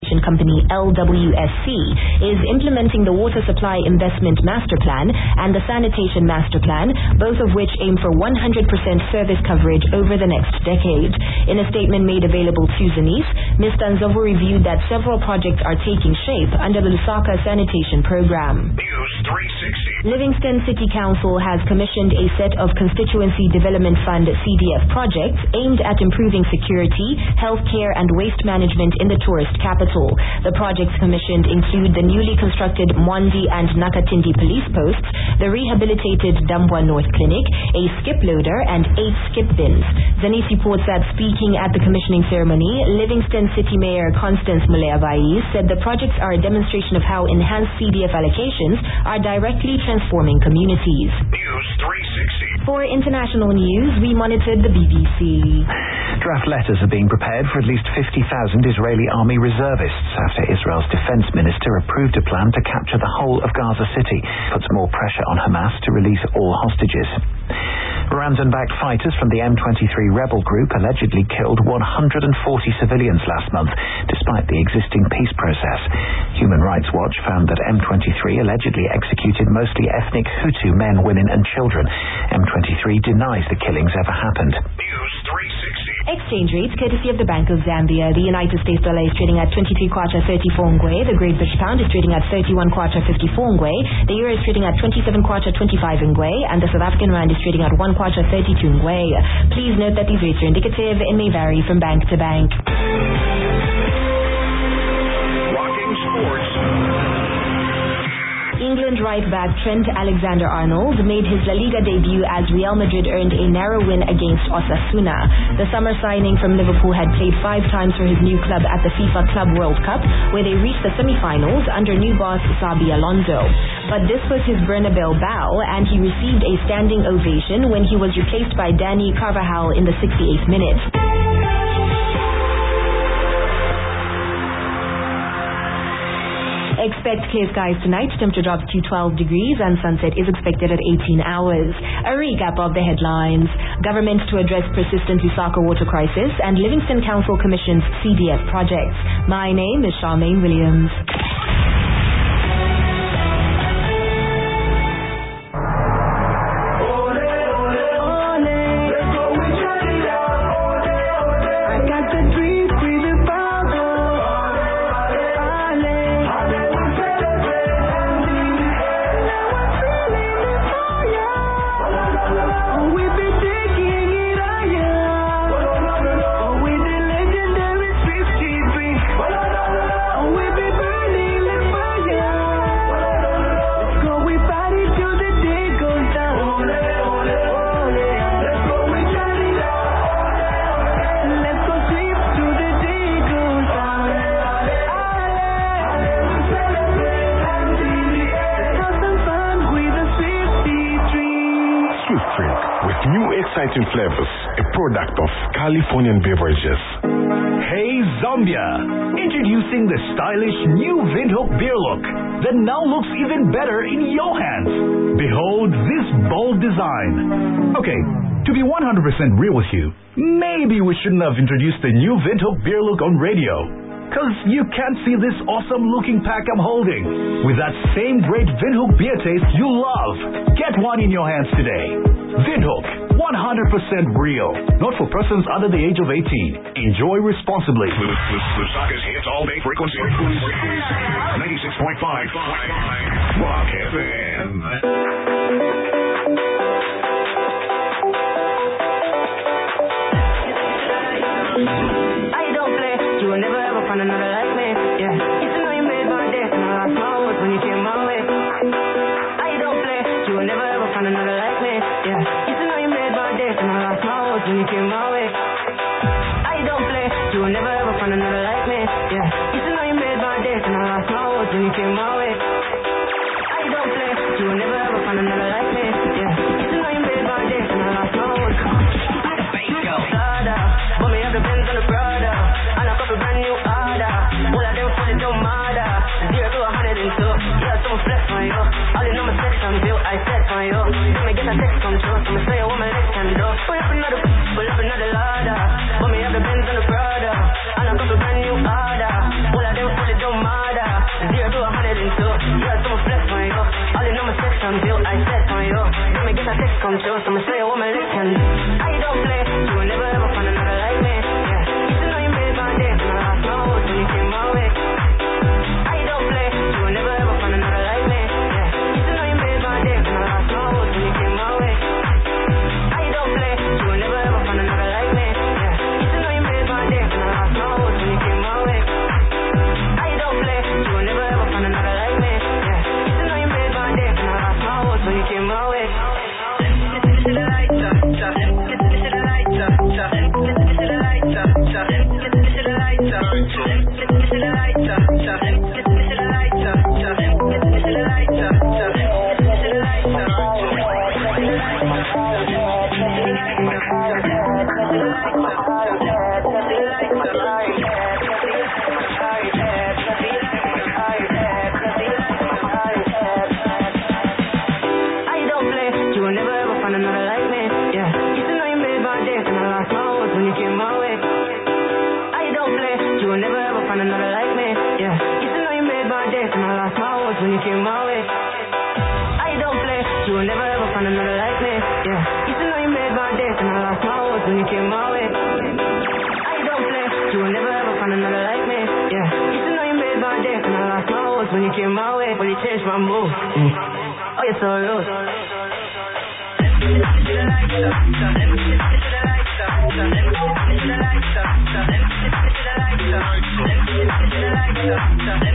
Sanitation Company LWSC is implementing the Water Supply Investment Master Plan and the Sanitation Master Plan, both of which aim for 100% service coverage over the next decade. In a statement made available to Zenith, Ms. Danzovo reviewed that several projects are taking shape under the Lusaka Sanitation Program. News 360. Livingston City Council has commissioned a set of Constituency Development Fund CDF projects aimed at improving security, healthcare and waste management in the tourist capital. The projects commissioned include the newly constructed Mwandi and Nakatindi police posts, the rehabilitated Dambwa North Clinic, a skip loader and 8 skip bins. Zenith reports that speaking at the commissioning ceremony, Livingston City Mayor Constance Muleavai said the projects are a demonstration of how enhanced CDF allocations are directly transforming communities. News 360. For international news, we monitored the BBC. Draft letters are being prepared for at least 50,000 Israeli army reservists after Israel's defense minister approved a plan to capture the whole of Gaza City, puts more pressure on Hamas to release all hostages. Rwandan-backed fighters from the M23 rebel group allegedly killed 140 civilians last month, despite the existing peace process. Human Rights Watch found that M23 allegedly executed mostly ethnic Hutu men, women and children. M23 denies the killings ever happened. News 360. Exchange rates courtesy of the Bank of Zambia. The United States dollar is trading at 23 kwacha 34 ngwe. The Great British pound is trading at 31 kwacha 54 ngwe. The euro is trading at 27 kwacha 25 ngwe. And the South African rand is trading at 1 kwacha 32 ngwe. Please note that these rates are indicative and may vary from bank to bank. Rocking sports. England right-back Trent Alexander-Arnold made his La Liga debut as Real Madrid earned a narrow win against Osasuna. The summer signing from Liverpool had played 5 times for his new club at the FIFA Club World Cup, where they reached the semi-finals under new boss Xabi Alonso. But this was his Bernabeu bow, and he received a standing ovation when he was replaced by Dani Carvajal in the 68th minute. Expect clear skies tonight. Temperature drops to 12 degrees and sunset is expected at 18 hours. A recap of the headlines. Government to address persistent Lusaka water crisis and Livingston Council commissions CDF projects. My name is Charmaine Williams. Exciting flavors, a product of Californian Beverages. Hey Zambia! Introducing the stylish new Windhoek beer look that now looks even better in your hands. Behold this bold design. Okay, to be 100% real with you, maybe we shouldn't have introduced the new Windhoek beer look on radio. Cause you can't see this awesome looking pack I'm holding. With that same great Windhoek beer taste you love. Get one in your hands today. Windhoek, 100% real. Not for persons under the age of 18. Enjoy responsibly. Lusaka's hits all day frequency. 96.5 Rock FM. Find another like me, yeah. You know you made my day, and I lost my words when you came my way. I don't play, you will never ever find another like me, yeah. You know you made my day, and I lost my words when you came my way. I don't play, you will never ever find another like me, yeah. You know you made my day, and I lost my words when you came my way. I don't play, you will never ever find another like me, yeah. You know you made my day, and I lost my words. But me have the Benz and the Prada, and a couple brand new order. All of them fully don't matter. 0 to 102. Yeah, so flex on you. All in on my section view, I set on you. Let me get a text from you. So me say what my legs can do. Pull up another ladder. But me have the Benz and the Prada, and a couple brand new order. All of them fully yeah. Used to know you made my day, and I lost my words when you came my way. I don't play, you will never ever find another like me, yeah. Used to know you made my day, and I lost my words when you came my way. I don't play, you will never ever find another like me, yeah. Used to know you made my day, and I lost my words when you came my way. But you changed my mood, oh you're so rude. Let me